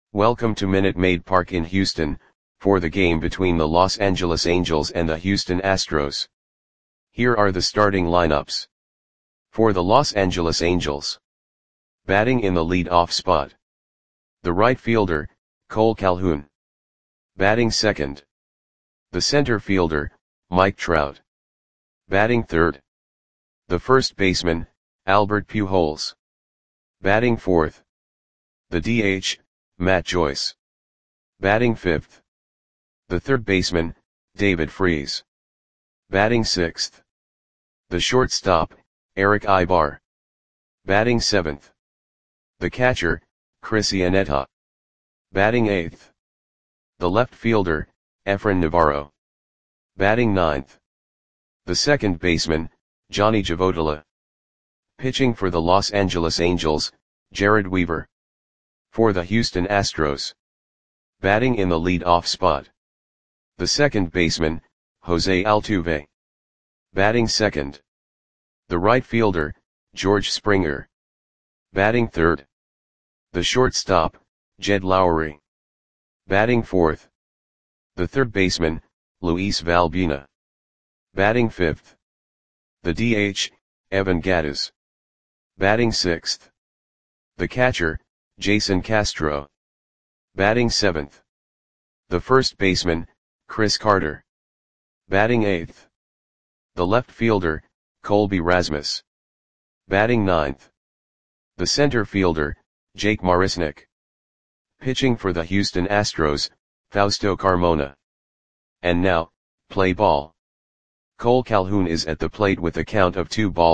Welcome to Minute Maid Park in Houston, for the game between the Los Angeles Angels and the Houston Astros. Here are the starting lineups. For the Los Angeles Angels. Batting in the lead-off spot. The right fielder, Cole Calhoun. Batting second. The center fielder, Mike Trout. Batting third. The first baseman, Albert Pujols. Batting fourth. The DH, Matt Joyce. Batting fifth. The third baseman, David Freese. Batting sixth. The shortstop, Erick Aybar. Batting seventh. The catcher, Chris Iannetta. Batting eighth. The left fielder, Efrain Navarro. Batting ninth. The second baseman, Johnny Javotila. Pitching for the Los Angeles Angels, Jered Weaver. For the Houston Astros. Batting in the lead-off spot. The second baseman, Jose Altuve. Batting second. The right fielder, George Springer. Batting third. The shortstop, Jed Lowrie. Batting fourth. The third baseman, Luis Valbuena. Batting fifth. The DH, Evan Gattis. Batting sixth. The catcher, Jason Castro. Batting seventh. The first baseman, Chris Carter. Batting eighth. The left fielder, Colby Rasmus. Batting ninth. The center fielder, Jake Marisnick. Pitching for the Houston Astros, Fausto Carmona. And now, play ball. Cole Calhoun is at the plate with a count of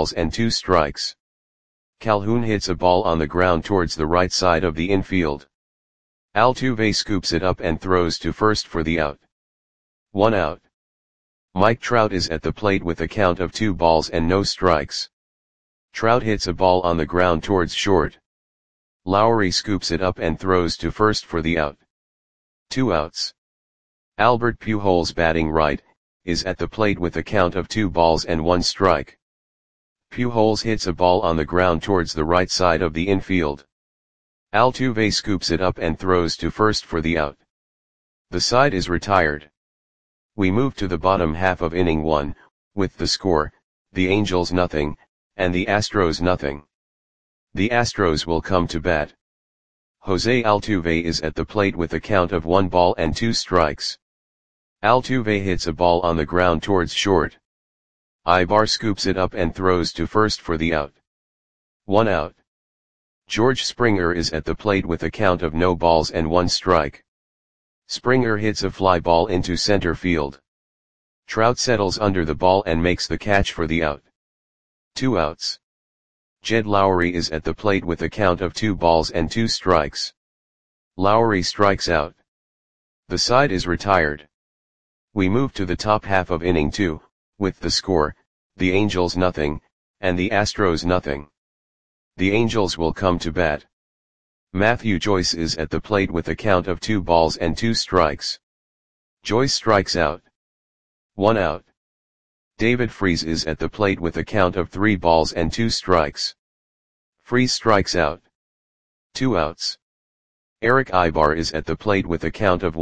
2-2. Calhoun hits a ball on the ground towards the right side of the infield. Altuve scoops it up and throws to first for the out. 1 out. Mike Trout is at the plate with a count of 2-0. Trout hits a ball on the ground towards short. Lowrie scoops it up and throws to first for the out. 2 outs. Albert Pujols, batting right, is at the plate with a count of 2-1. Pujols hits a ball on the ground towards the right side of the infield. Altuve scoops it up and throws to first for the out. The side is retired. We move to the bottom half of inning 1, with the score, the Angels 0, and the Astros 0. The Astros will come to bat. Jose Altuve is at the plate with a count of 1-2. Altuve hits a ball on the ground towards short. Aybar scoops it up and throws to first for the out. 1 out. George Springer is at the plate with a count of 0-1. Springer hits a fly ball into center field. Trout settles under the ball and makes the catch for the out. 2 outs. Jed Lowrie is at the plate with a count of 2-2. Lowrie strikes out. The side is retired. We move to the top half of inning 2, with the score, the Angels 0, and the Astros 0. The Angels will come to bat. Matthew Joyce is at the plate with a count of 2-2. Joyce strikes out. 1 out. David Freese is at the plate with a count of 3-2. Freese strikes out. 2 outs. Erick Aybar is at the plate with a count of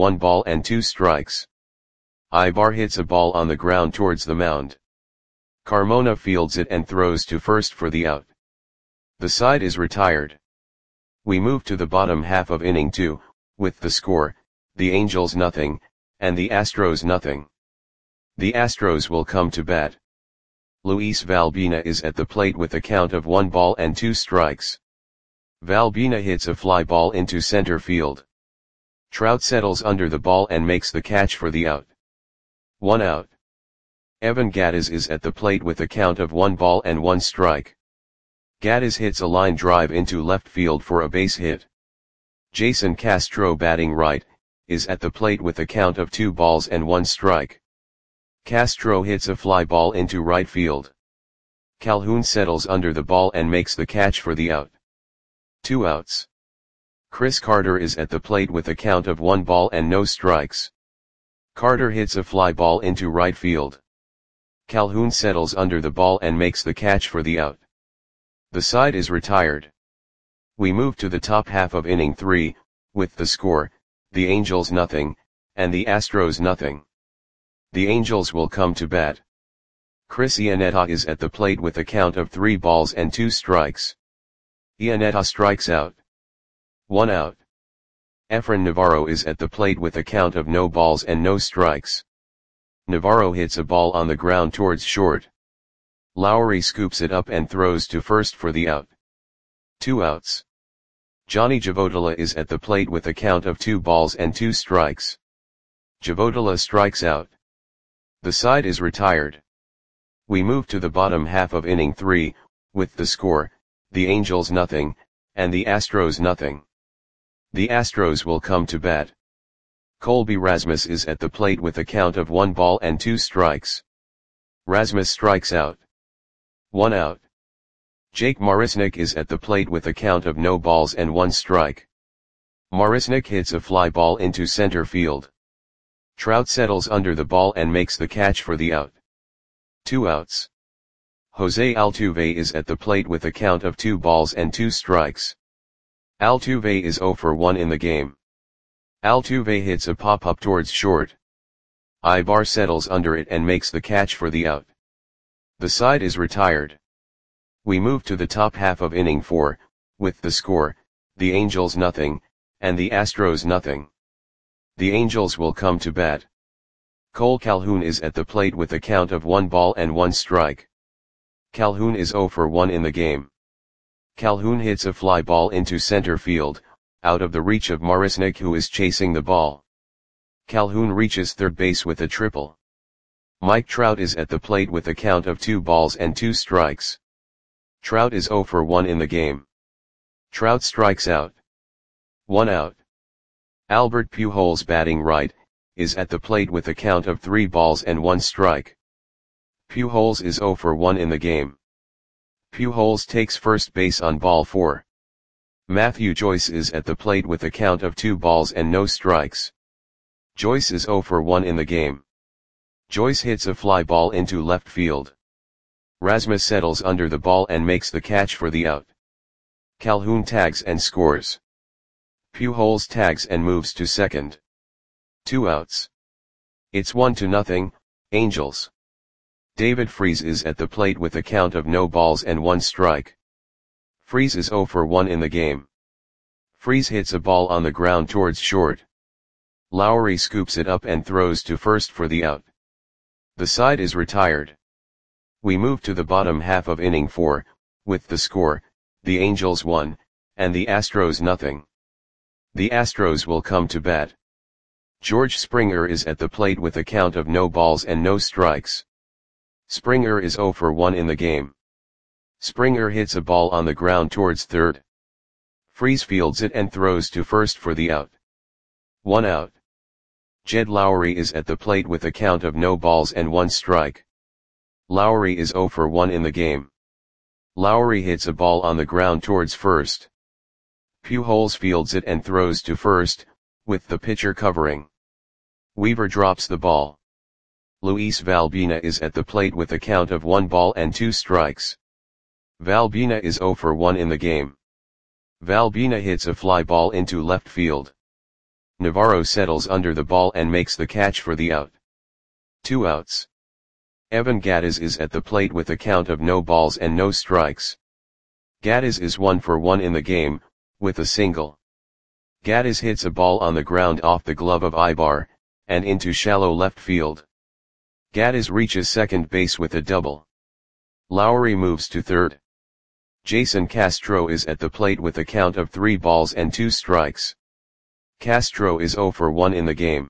1-2. Aybar hits a ball on the ground towards the mound. Carmona fields it and throws to first for the out. The side is retired. We move to the bottom half of inning 2, with the score, the Angels 0, and the Astros 0. The Astros will come to bat. Luis Valbuena is at the plate with a count of 1-2. Valbuena hits a fly ball into center field. Trout settles under the ball and makes the catch for the out. 1 out. Evan Gattis is at the plate with a count of 1-1. Gattis hits a line drive into left field for a base hit. Jason Castro, batting right, is at the plate with a count of 2-1. Castro hits a fly ball into right field. Calhoun settles under the ball and makes the catch for the out. 2 outs. Chris Carter is at the plate with a count of 1-0. Carter hits a fly ball into right field. Calhoun settles under the ball and makes the catch for the out. The side is retired. We move to the top half of inning 3, with the score, the Angels nothing, and the Astros nothing. The Angels will come to bat. Chris Iannetta is at the plate with a count of 3 balls and 2 strikes. Iannetta strikes out. 1 out. Efrain Navarro is at the plate with a count of no balls and no strikes. Navarro hits a ball on the ground towards short. Lowry scoops it up and throws to first for the out. 2 outs. Johnny Javotila is at the plate with a count of 2 balls and 2 strikes. Javotila strikes out. The side is retired. We move to the bottom half of inning 3, with the score, the Angels nothing, and the Astros nothing. The Astros will come to bat. Colby Rasmus is at the plate with a count of 1 ball and 2 strikes. Rasmus strikes out. 1 out. Jake Marisnick is at the plate with a count of no balls and 1 strike. Marisnick hits a fly ball into center field. Trout settles under the ball and makes the catch for the out. 2 outs. Jose Altuve is at the plate with a count of 2 balls and 2 strikes. Altuve is 0 for 1 in the game. Altuve hits a pop-up towards short. Ibar settles under it and makes the catch for the out. The side is retired. We move to the top half of inning 4, with the score, the Angels nothing, and the Astros nothing. The Angels will come to bat. Cole Calhoun is at the plate with a count of 1 ball and 1 strike. Calhoun is 0 for 1 in the game. Calhoun hits a fly ball into center field, out of the reach of Marisnick, who is chasing the ball. Calhoun reaches third base with a triple. Mike Trout is at the plate with a count of 2 balls and 2 strikes. Trout is 0 for 1 in the game. Trout strikes out. 1 out. Albert Pujols, batting right, is at the plate with a count of 3 balls and 1 strike. Pujols is 0 for 1 in the game. Pujols takes first base on ball 4. Matthew Joyce is at the plate with a count of 2 balls and no strikes. Joyce is 0 for 1 in the game. Joyce hits a fly ball into left field. Rasmus settles under the ball and makes the catch for the out. Calhoun tags and scores. Pujols tags and moves to second. 2 outs. It's 1-0, Angels. David Freese is at the plate with a count of no balls and 1 strike. Freese is 0 for 1 in the game. Freese hits a ball on the ground towards short. Lowry scoops it up and throws to first for the out. The side is retired. We move to the bottom half of inning 4, with the score, the Angels 1, and the Astros nothing. The Astros will come to bat. George Springer is at the plate with a count of no balls and no strikes. Springer is 0 for 1 in the game. Springer hits a ball on the ground towards third. Freese fields it and throws to first for the out. 1 out. Jed Lowry is at the plate with a count of no balls and 1 strike. Lowry is 0 for 1 in the game. Lowry hits a ball on the ground towards first. Pujols fields it and throws to first, with the pitcher covering. Weaver drops the ball. Luis Valbina is at the plate with a count of 1 ball and 2 strikes. Valbina is 0 for 1 in the game. Valbina hits a fly ball into left field. Navarro settles under the ball and makes the catch for the out. 2 outs. Evan Gattis is at the plate with a count of no balls and no strikes. Gattis is 1 for 1 in the game, with a single. Gattis hits a ball on the ground off the glove of Ibar, and into shallow left field. Gattis reaches second base with a double. Lowry moves to third. Jason Castro is at the plate with a count of 3 balls and 2 strikes. Castro is 0 for 1 in the game.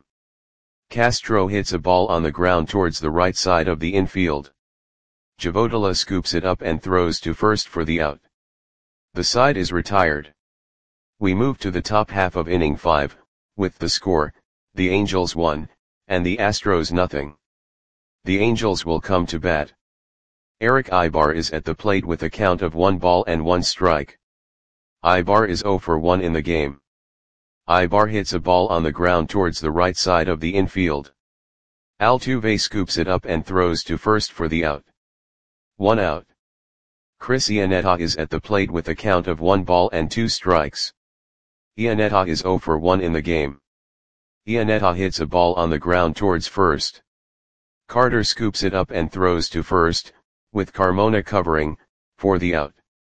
Castro hits a ball on the ground towards the right side of the infield. Javotila scoops it up and throws to first for the out. The side is retired. We move to the top half of inning 5, with the score, the Angels 1, and the Astros nothing. The Angels will come to bat. Eric Ibar is at the plate with a count of 1 ball and 1 strike. Ibar is 0 for 1 in the game. Ibar hits a ball on the ground towards the right side of the infield. Altuve scoops it up and throws to first for the out. 1 out. Chris Iannetta is at the plate with a count of 1 ball and 2 strikes. Iannetta is 0 for 1 in the game. Iannetta hits a ball on the ground towards first. Carter scoops it up and throws to first, with Carmona covering, for the out.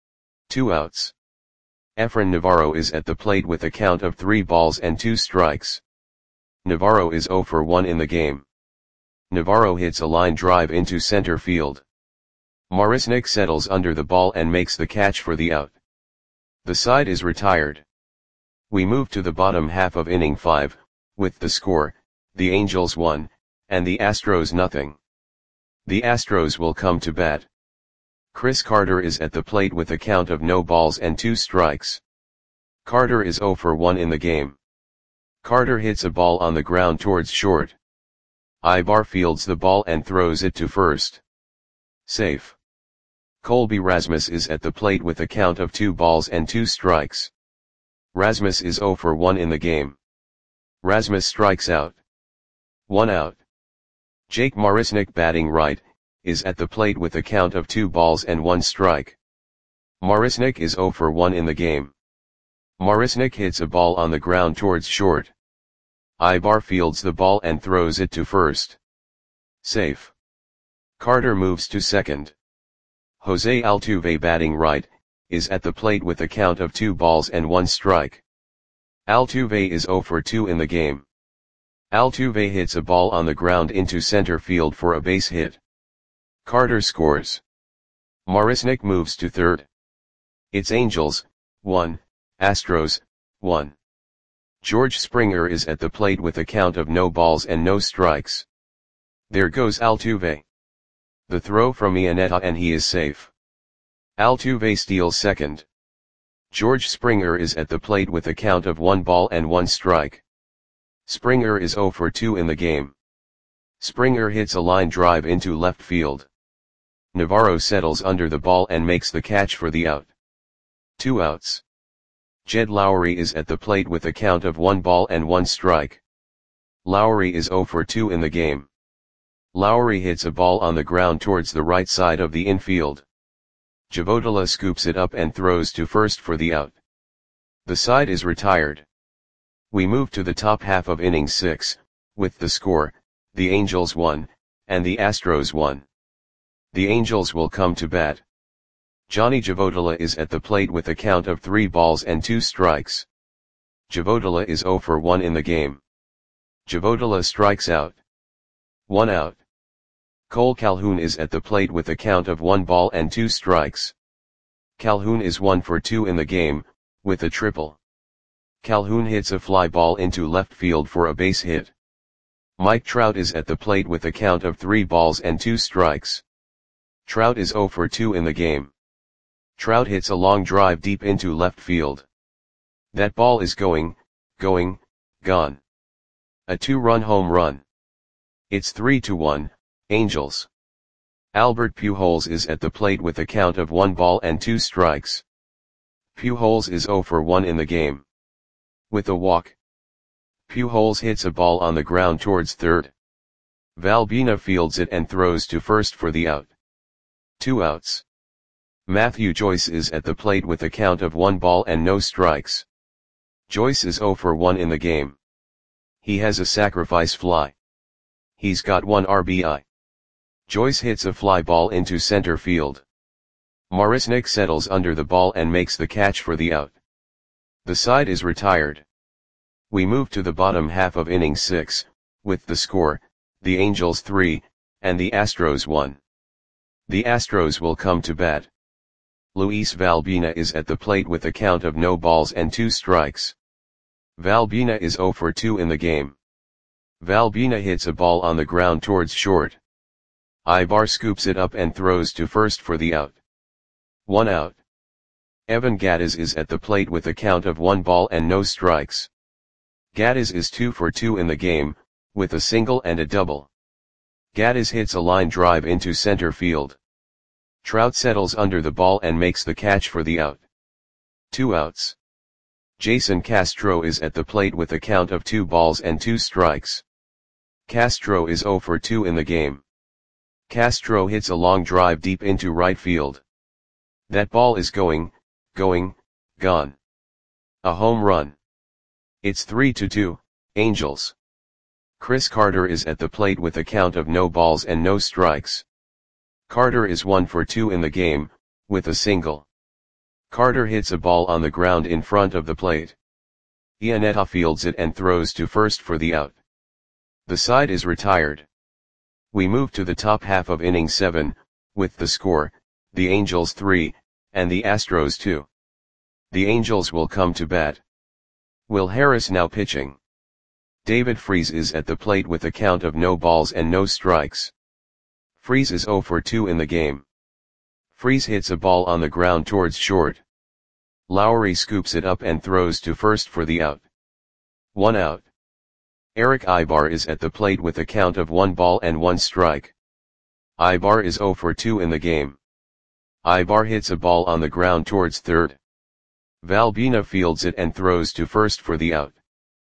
2 outs. Efrain Navarro is at the plate with a count of 3 balls and 2 strikes. Navarro is 0 for 1 in the game. Navarro hits a line drive into center field. Marisnick settles under the ball and makes the catch for the out. The side is retired. We move to the bottom half of inning 5, with the score, the Angels 1, and the Astros nothing. The Astros will come to bat. Chris Carter is at the plate with a count of no balls and 2 strikes. Carter is 0 for 1 in the game. Carter hits a ball on the ground towards short. Ibar fields the ball and throws it to first. Safe. Colby Rasmus is at the plate with a count of 2 balls and 2 strikes. Rasmus is 0 for 1 in the game. Rasmus strikes out. 1 out. Jake Marisnick batting right, is at the plate with a count of 2 balls and 1 strike. Marisnick is 0 for 1 in the game. Marisnick hits a ball on the ground towards short. Ibar fields the ball and throws it to first. Safe. Carter moves to second. Jose Altuve batting right, is at the plate with a count of 2 balls and 1 strike. Altuve is 0 for 2 in the game. Altuve hits a ball on the ground into center field for a base hit. Carter scores. Marisnick moves to third. It's Angels, 1, Astros, 1. George Springer is at the plate with a count of no balls and no strikes. There goes Altuve. The throw from Iannetta and he is safe. Altuve steals second. George Springer is at the plate with a count of 1 ball and 1 strike. Springer is 0 for 2 in the game. Springer hits a line drive into left field. Navarro settles under the ball and makes the catch for the out. 2 outs. Jed Lowrie is at the plate with a count of 1 ball and 1 strike. Lowrie is 0 for 2 in the game. Lowrie hits a ball on the ground towards the right side of the infield. Javotola scoops it up and throws to first for the out. The side is retired. We move to the top half of inning 6, with the score, the Angels 1, and the Astros 1. The Angels will come to bat. Johnny Javotola is at the plate with a count of 3 balls and 2 strikes. Javotola is 0 for 1 in the game. Javotola strikes out. 1 out. Cole Calhoun is at the plate with a count of 1 ball and 2 strikes. Calhoun is 1 for 2 in the game, with a triple. Calhoun hits a fly ball into left field for a base hit. Mike Trout is at the plate with a count of 3 balls and 2 strikes. Trout is 0 for 2 in the game. Trout hits a long drive deep into left field. That ball is gone. A 2-run home run. It's 3-1, Angels. Albert Pujols is at the plate with a count of 1 ball and 2 strikes. Pujols is 0 for 1 in the game. With a walk. Pujols hits a ball on the ground towards third. Valbuena fields it and throws to first for the out. 2 outs. Matthew Joyce is at the plate with a count of 1 ball and no strikes. Joyce is 0 for 1 in the game. He has a sacrifice fly. He's got 1 RBI. Joyce hits a fly ball into center field. Marisnick settles under the ball and makes the catch for the out. The side is retired. We move to the bottom half of inning 6, with the score, the Angels 3, and the Astros 1. The Astros will come to bat. Luis Valbuena is at the plate with a count of no balls and 2 strikes. Valbuena is 0 for 2 in the game. Valbuena hits a ball on the ground towards short. Ibar scoops it up and throws to first for the out. 1 out. Evan Gattis is at the plate with a count of 1 ball and no strikes. Gattis is 2 for 2 in the game, with a single and a double. Gattis hits a line drive into center field. Trout settles under the ball and makes the catch for the out. 2 outs. Jason Castro is at the plate with a count of 2 balls and 2 strikes. Castro is 0 for 2 in the game. Castro hits a long drive deep into right field. That ball is gone. A home run. It's 3-2, Angels. Chris Carter is at the plate with a count of no balls and no strikes. Carter is 1 for 2 in the game, with a single. Carter hits a ball on the ground in front of the plate. Iannetta fields it and throws to first for the out. The side is retired. We move to the top half of inning 7, with the score, the Angels 3, and the Astros 2. The Angels will come to bat. Will Harris now pitching. David Freese is at the plate with a count of no balls and no strikes. Freese is 0 for 2 in the game. Freese hits a ball on the ground towards short. Lowry scoops it up and throws to first for the out. 1 out. Erick Aybar is at the plate with a count of 1 ball and 1 strike. Aybar is 0 for 2 in the game. Aybar hits a ball on the ground towards third. Valbuena fields it and throws to first for the out.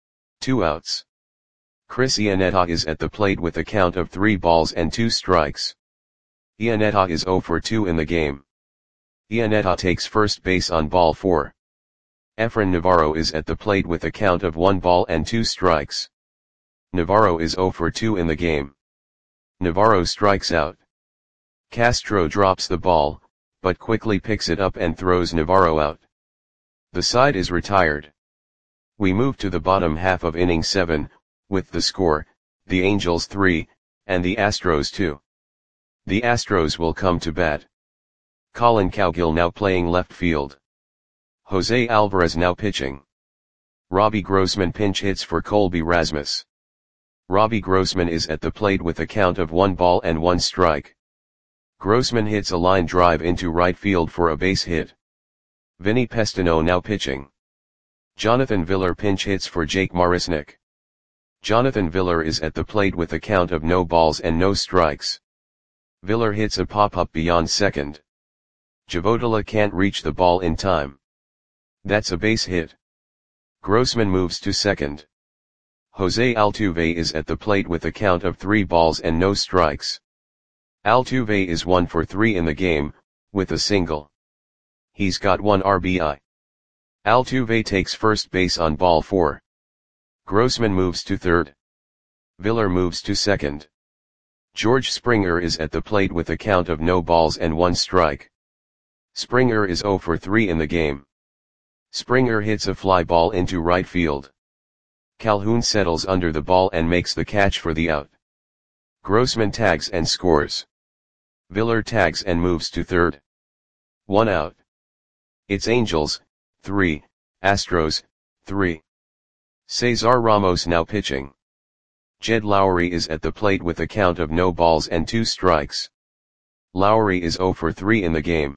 2 outs. Chris Iannetta is at the plate with a count of 3 balls and 2 strikes. Iannetta is 0 for 2 in the game. Iannetta takes first base on ball 4. Efrain Navarro is at the plate with a count of 1 ball and 2 strikes. Navarro is 0 for 2 in the game. Navarro strikes out. Castro drops the ball, but quickly picks it up and throws Navarro out. The side is retired. We move to the bottom half of inning 7, with the score, the Angels 3, and the Astros 2. The Astros will come to bat. Colin Cowgill now playing left field. Jose Alvarez now pitching. Robbie Grossman pinch hits for Colby Rasmus. Robbie Grossman is at the plate with a count of 1 ball and 1 strike. Grossman hits a line drive into right field for a base hit. Vinny Pestano now pitching. Jonathan Villar pinch hits for Jake Marisnick. Jonathan Villar is at the plate with a count of no balls and no strikes. Villar hits a pop-up beyond second. Javotola can't reach the ball in time. That's a base hit. Grossman moves to second. Jose Altuve is at the plate with a count of 3 balls and no strikes. Altuve is 1 for 3 in the game, with a single. He's got 1 RBI. Altuve takes first base on ball 4. Grossman moves to third. Villar moves to second. George Springer is at the plate with a count of no balls and 1 strike. Springer is 0 for 3 in the game. Springer hits a fly ball into right field. Calhoun settles under the ball and makes the catch for the out. Grossman tags and scores. Villar tags and moves to third. 1 out. It's Angels 3, Astros 3. Cesar Ramos now pitching. Jed Lowry is at the plate with a count of no balls and 2 strikes. Lowry is 0 for 3 in the game.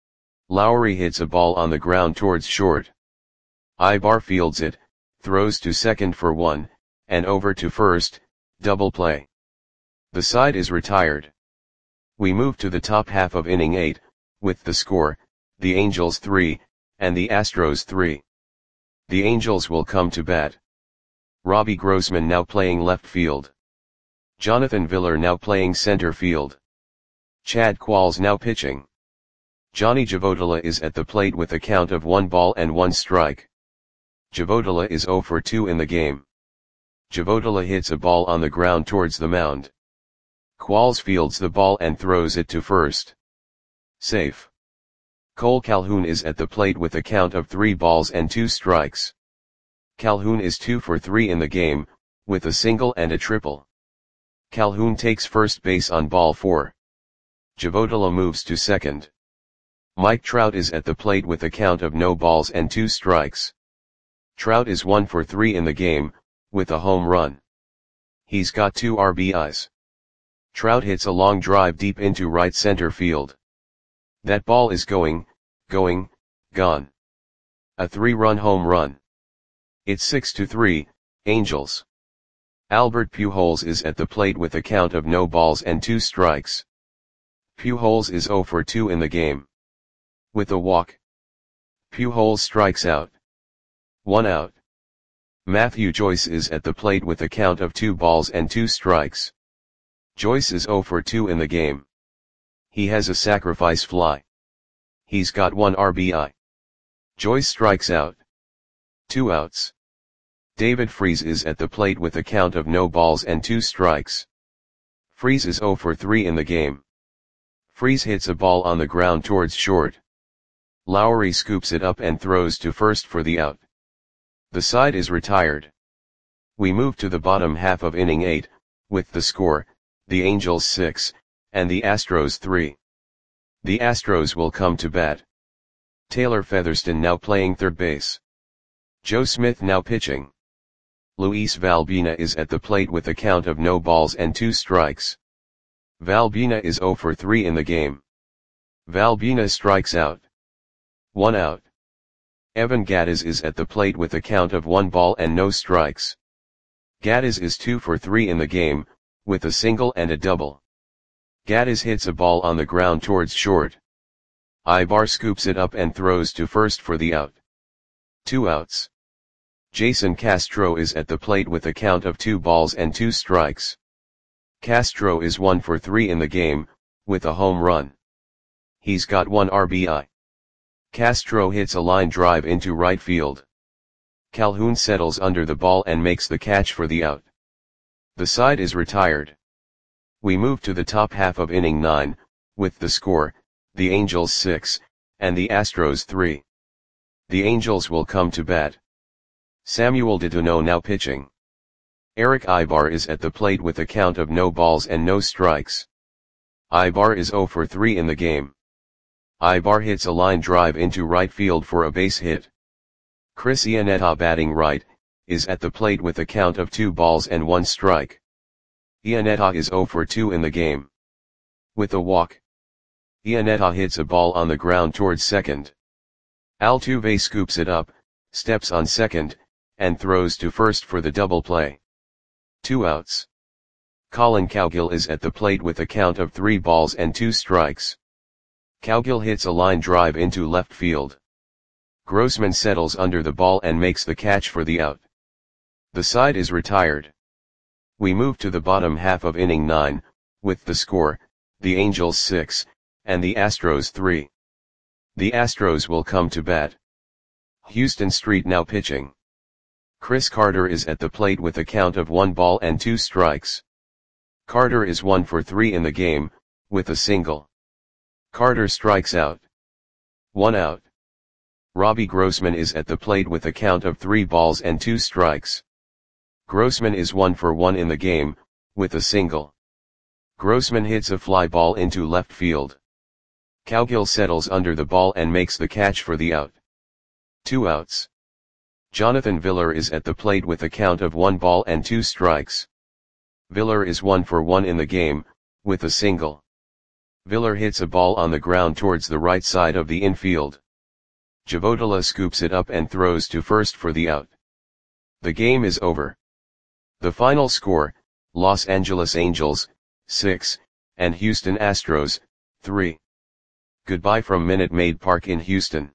Lowry hits a ball on the ground towards short. Aybar fields it, throws to second for 1, and over to first, double play. The side is retired. We move to the top half of inning 8, with the score, the Angels 3, and the Astros 3. The Angels will come to bat. Robbie Grossman now playing left field. Jonathan Villar now playing center field. Chad Qualls now pitching. Johnny Javotola is at the plate with a count of 1 ball and 1 strike. Javotola is 0 for 2 in the game. Javotola hits a ball on the ground towards the mound. Qualls fields the ball and throws it to first. Safe. Cole Calhoun is at the plate with a count of 3 balls and 2 strikes. Calhoun is 2 for 3 in the game, with a single and a triple. Calhoun takes first base on ball 4. Javotola moves to second. Mike Trout is at the plate with a count of no balls and 2 strikes. Trout is 1 for 3 in the game, with a home run. He's got 2 RBIs. Trout hits a long drive deep into right center field. That ball is gone. A 3-run home run. It's 6-3, Angels. Albert Pujols is at the plate with a count of no balls and 2 strikes. Pujols is 0 for 2 in the game. With a walk. Pujols strikes out. 1 out. Matthew Joyce is at the plate with a count of 2 balls and 2 strikes. Joyce is 0 for 2 in the game. He has a sacrifice fly. He's got 1 RBI. Joyce strikes out. 2 outs. David Freese is at the plate with a count of no balls and 2 strikes. Freese is 0 for 3 in the game. Freese hits a ball on the ground towards short. Lowry scoops it up and throws to first for the out. The side is retired. We move to the bottom half of inning 8, with the score, the Angels 6, and the Astros 3. The Astros will come to bat. Taylor Featherston now playing third base. Joe Smith now pitching. Luis Valbuena is at the plate with a count of no balls and 2 strikes. Valbuena is 0 for 3 in the game. Valbuena strikes out. 1 out. Evan Gattis is at the plate with a count of 1 ball and no strikes. Gattis is 2 for 3 in the game, with a single and a double. Gattis hits a ball on the ground towards short. Ibar scoops it up and throws to first for the out. 2 outs. Jason Castro is at the plate with a count of 2 balls and 2 strikes. Castro is 1 for 3 in the game, with a home run. He's got 1 RBI. Castro hits a line drive into right field. Calhoun settles under the ball and makes the catch for the out. The side is retired. We move to the top half of inning 9, with the score, the Angels 6, and the Astros 3. The Angels will come to bat. Samuel Dedeaux now pitching. Eric Ibar is at the plate with a count of no balls and no strikes. Ibar is 0 for 3 in the game. Ibar hits a line drive into right field for a base hit. Chris Iannetta batting right, is at the plate with a count of 2 balls and 1 strike. Iannetta is 0 for 2 in the game. With a walk. Iannetta hits a ball on the ground towards second. Altuve scoops it up, steps on second, and throws to first for the double play. 2 outs. Colin Cowgill is at the plate with a count of 3 balls and 2 strikes. Cowgill hits a line drive into left field. Grossman settles under the ball and makes the catch for the out. The side is retired. We move to the bottom half of inning 9, with the score, the Angels 6, and the Astros 3. The Astros will come to bat. Houston Street now pitching. Chris Carter is at the plate with a count of 1 ball and 2 strikes. Carter is 1 for 3 in the game, with a single. Carter strikes out. 1 out. Robbie Grossman is at the plate with a count of 3 balls and 2 strikes. Grossman is 1 for 1 in the game, with a single. Grossman hits a fly ball into left field. Cowgill settles under the ball and makes the catch for the out. 2 outs. Jonathan Villar is at the plate with a count of 1 ball and 2 strikes. Villar is 1 for 1 in the game, with a single. Villar hits a ball on the ground towards the right side of the infield. Javodala scoops it up and throws to first for the out. The game is over. The final score, Los Angeles Angels, 6, and Houston Astros, 3. Goodbye from Minute Maid Park in Houston.